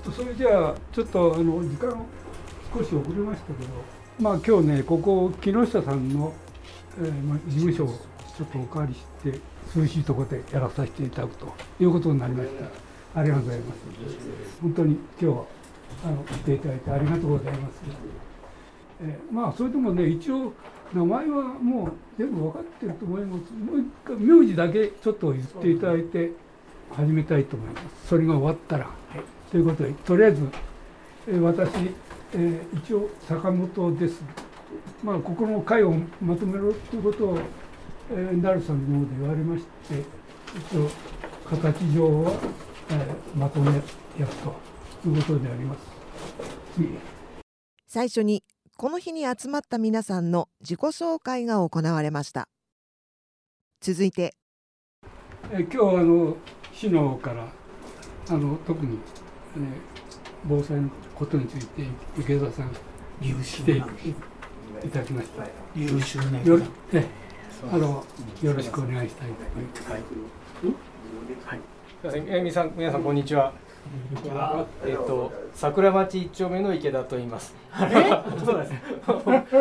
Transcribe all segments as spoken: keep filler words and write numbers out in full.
それじゃあちょっとあの時間少し遅れましたけど、まあ今日ねここ木下さんの、えーまあ、事務所をちょっとお借りして涼しいところでやらさせていただくということになりました。ありがとうございます。本当に今日はあの来ていただいてありがとうございます。えー、まあそれともね一応名前はもう全部分かってると思います。もう一回名字だけちょっと言っていただいて始めたいと思います。それが終わったら、はい、ということでとりあえず、えー、私、えー、一応坂本です。まあここの会をまとめろということを、えー、ダルさんの方で言われまして、一応形上は、えー、まとめ役ということであります。 最初にこの日に集まった皆さんの自己紹介が行われました。続いてえ今日はあの市の方からあの特に、ね、防災のことについて池田さん優秀来ていただきました。 優秀ね。 よろ、えあのよろしくお願いしたいと思います。はいはい、すみません、えみさん皆さんこんにちは。えっと桜町一丁目の池田と言います。 え？ そうなんです。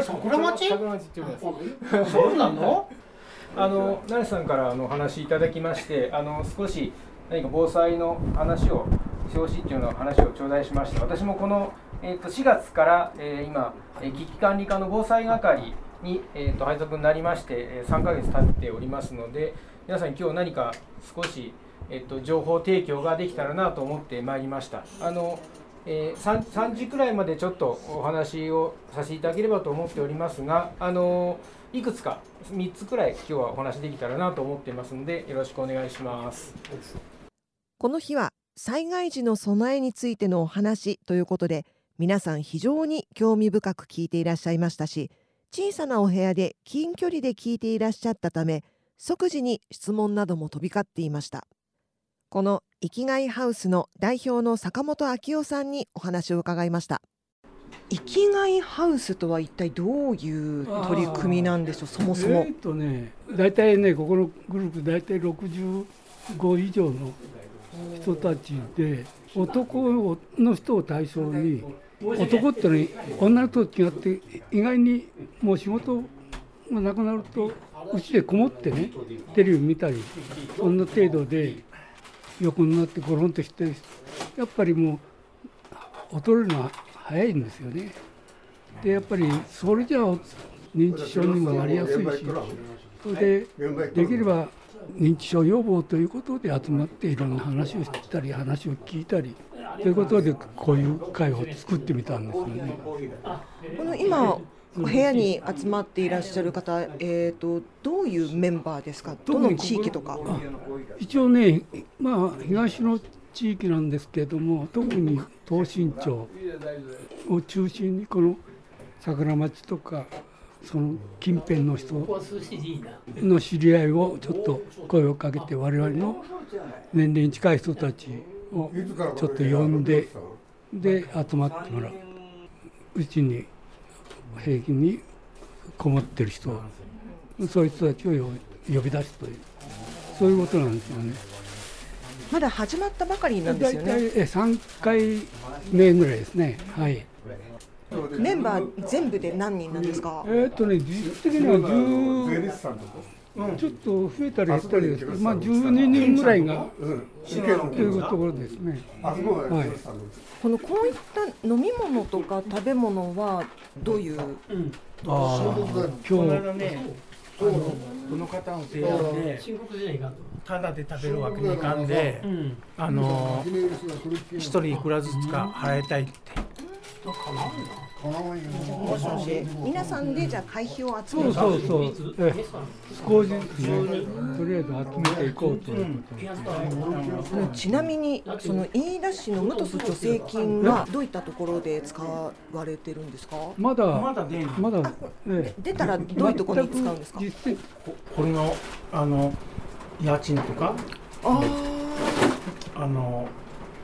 桜町？ 桜町一丁目です。 そうなの？ あの成さんからのお話いただきまして、あの少し何か防災の話を表紙っていうの話を頂戴しました。私もこのえっとしがつから、えー、今危機管理課の防災係にえっと配属になりましてさんかげつ経っておりますので、皆さん今日何か少しえっと、情報提供ができたらなと思ってまいりました。あの、えー、3, さんじくらいまでちょっとお話をさせていただければと思っておりますが、あのいくつかみっつくらい今日はお話できたらなと思っていますのでよろしくお願いします。 この日は災害時の備えについてのお話ということで、皆さん非常に興味深く聞いていらっしゃいましたし、小さなお部屋で近距離で聞いていらっしゃったため、即時に質問なども飛び交っていました。この生きがいハウスの代表の坂本昭夫さんにお話を伺いました。生きがいハウスとは一体どういう取り組みなんでしょう、そもそも。 えーとね、大体ね、ここのグループ大体ろくじゅうご以上の人たちで、男の人を対象に、男ってのに女の人と違って意外にもう仕事がなくなるとうちでこもってね、テレビ見たりそんな程度で横になってゴロンとして、やっぱりもう衰えるのは早いんですよね。でやっぱりそれじゃあ認知症にもなりやすいし、それでできれば認知症予防ということで集まっていろんな話をしたり話を聞いたりということでこういう会を作ってみたんですよね。 この今部屋に集まっていらっしゃる方、えーと、どういうメンバーですか？どの地域とか？ 一応ね、まあ、東の地域なんですけれども、特に東新町を中心にこの桜町とかその近辺の人の知り合いをちょっと声をかけて、我々の年齢に近い人たちをちょっと呼んで、で集まってもらう。うちに平均にこもってる人、そういう人たちを呼び出すという、そういうことなんですよね。 まだ始まったばかりなんですよね。 大体さんかいめぐらいですね。はい。 メンバー全部で何人なんですか？ えーっとね、実質的にはじゅう、ちょっと増えたり減ったりですけど、まあじゅうににんぐらいがというところですね。はい。 このこういった飲み物とか食べ物はどういう？うん、 あ今日ね、あのこの方の提案でただで食べるわけにいかんで、うん、あの一人いくらずつか払いたいって。 もしもし、皆さんでじゃあ会費を集める。 そうそうそう。ええ、少しずつね、とりあえず集めていこうということで。 ちなみにその飯田市のムトス助成金はどういったところで使われてるんですか？ まだまだね、 まだ、ええ、出たらどういうところに使うんですか？ こ, これのあの家賃とか、ああの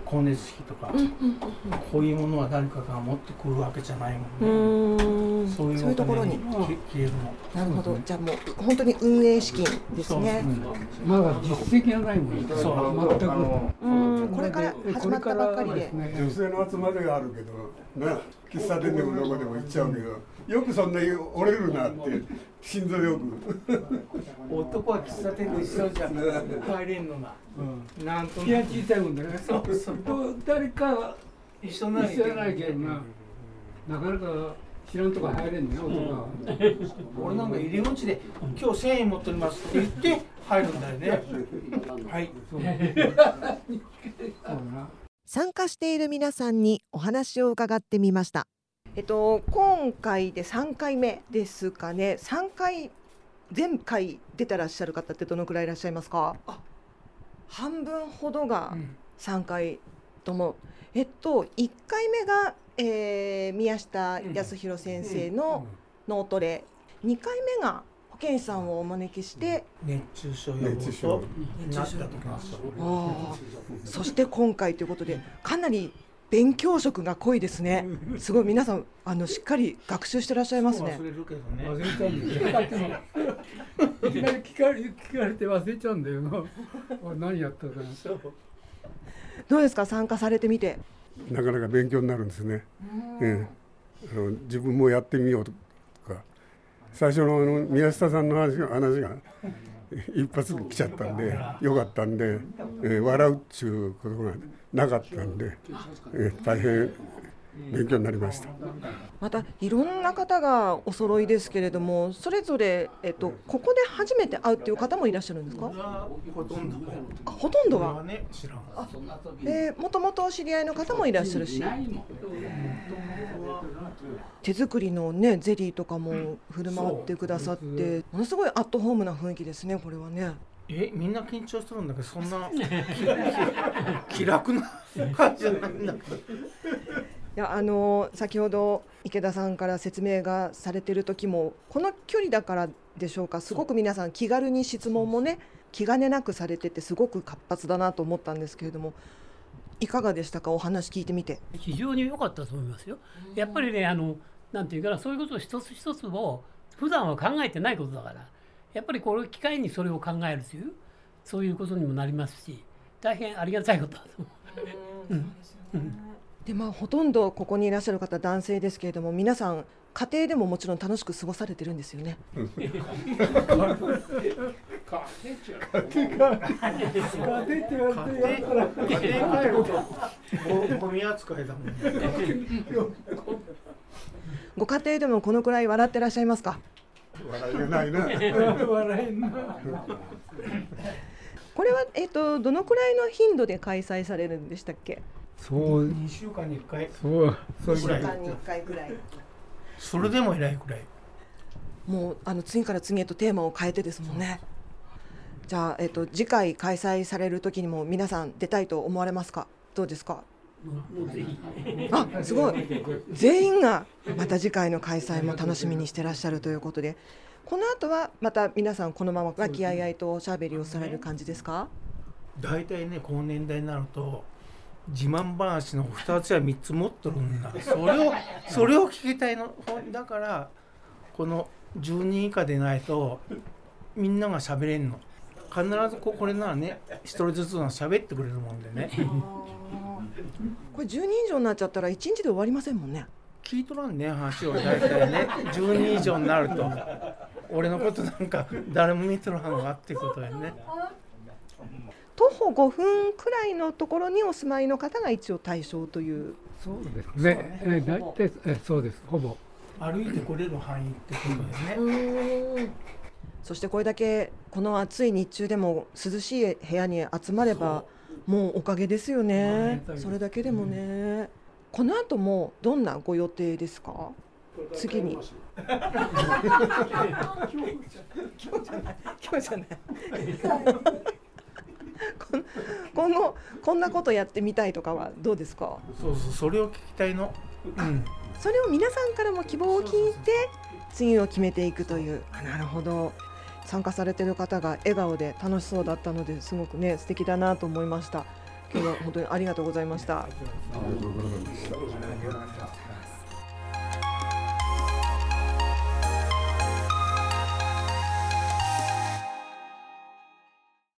光熱費とか、 うんうんうん、 こういうものは誰かが持ってくるわけじゃないもんね。 うーん、 そういうそういうところに消えるの。 なるほど、じゃあもう本当に運営資金ですね。 まだ実績がないもんね。 そう全く。 うん、これから始まったばっかりで。 女性の集まりがあるけど、な、喫茶店でもどこでも行っちゃうけど、よくそんなに折れるなって心臓よく。 男は喫茶店と一緒じゃ入れんのが。 うん、 なんと気が小さいもんだね。 そうそう。 誰か一緒な一緒じゃないけどな。なかなか知らんとこ入れんね、男は。 俺なんか入り口で今日せんえん持っておりますって言って入るんだよね。はい。 そうな。 参加している皆さんにお話を伺ってみました。えっと今回でさんかいめですかね。さんかい前回出てらっしゃる方ってどのくらいいらっしゃいますか？あ、半分ほどがさんかいとも、うん、えっといっかいめが、えー、宮下康弘先生の脳トレ、にかいめが保健師さんをお招きして熱中症予防となった時のあそして今回ということでかなり勉強色が濃いですね。すごい皆さんあのしっかり学習してらっしゃいますね。 忘れるけどね。 忘れちゃうんだよ。いきなり聞かれ、聞かれて忘れちゃうんだよな。何やったかな。 どうですか、参加されてみて。 なかなか勉強になるんですね。うん、あの自分もやってみようとか、最初のあの宮下さんの話が、話が一発来ちゃったんでよかったんで、えー、笑うっていうことがなかったんで、えー、大変勉強になりました。 またいろんな方がお揃いですけれども、それぞれ、えっと、ここで初めて会うっていう方もいらっしゃるんですか？ ほとんどあ、ほとんどが、 ね、知らん。 あ、えー、もともとお知り合いの方もいらっしゃるし、手作りのねゼリーとかも振る舞ってくださって、ものすごいアットホームな雰囲気ですね、これはね。 え、みんな緊張するんだけど、そんな気楽な感じじゃないんだけど。 いや、あの先ほど池田さんから説明がされている時もこの距離だからでしょうか、すごく皆さん気軽に質問もね気兼ねなくされててすごく活発だなと思ったんですけれども、いかがでしたか、お話聞いてみて。 非常に良かったと思いますよ。やっぱりね、あのなんていうかな、そういうことを一つ一つを普段は考えてないことだから、やっぱりこの機会にそれを考えるというそういうことにもなりますし、大変ありがたいことだと思う。うんうん、 でまあ、ほとんどここにいらっしゃる方男性ですけれども、皆さん家庭でももちろん楽しく過ごされてるんですよね。 家庭か家庭って言われてやるから家庭帰るとゴミ扱いだもんね。 ご家庭でもこのくらい笑ってらっしゃいますか？ 笑いがないな。 笑えんな。 これは、えーと、どのくらいの頻度で開催されるんでしたっけ？ そう、 にしゅうかんにいっかい。 そう、そうにしゅうかんにいっかいくらい。 それでも偉いくらい。 もうあの次から次へとテーマを変えてですもんね。じゃあ、えーと、次回開催される時にも皆さん出たいと思われますか？どうですか？あ、すごい。全員がまた次回の開催も楽しみにしてらっしゃるということで、この後はまた皆さんこのまま和気あいあいとおしゃべりをされる感じですか？ 大体ね、この年代になると自慢話のふたつやみっつ持っとるんだ。それをそれを聞きたいの。だからこのじゅうにん以下でないとみんながしゃべれんの。必ずこれならね、ひとりずつがしゃべってくれるもんでね。 これじゅうにん以上になっちゃったらいちにちで終わりませんもんね。 聞いとらんね、話を大体ね。じゅうにん以上になると俺のことなんか誰も見とらんのかっていうことでね。 徒歩ごふんくらいのところにお住まいの方が一応対象という。 そうですね。え大体えそうです。ほぼ歩いてこれる範囲ってことでね。 そしてこれだけこの暑い日中でも涼しい部屋に集まればもうおかげですよね。それだけでもね。この後もどんなご予定ですか？次に。今日じゃない。今日じゃない。今後こんなことやってみたいとかはどうですか？ そうそう、それを聞きたいの。うん。 それを皆さんからも希望を聞いて次を決めていくという。あ、なるほど。参加されている方が笑顔で楽しそうだったのですごくね素敵だなと思いました。 今日は本当にありがとうございました。 ありがとうございました。